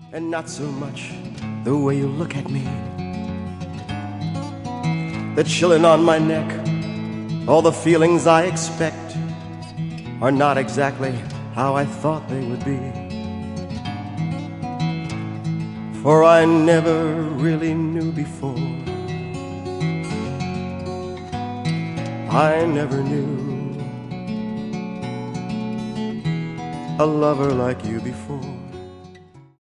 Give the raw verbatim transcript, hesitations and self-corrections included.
and not so much the way you look at me. The chillin' on my neck, all the feelings I expect are not exactly how I thought they would be. For I never really knew before, I never knew a lover like you before.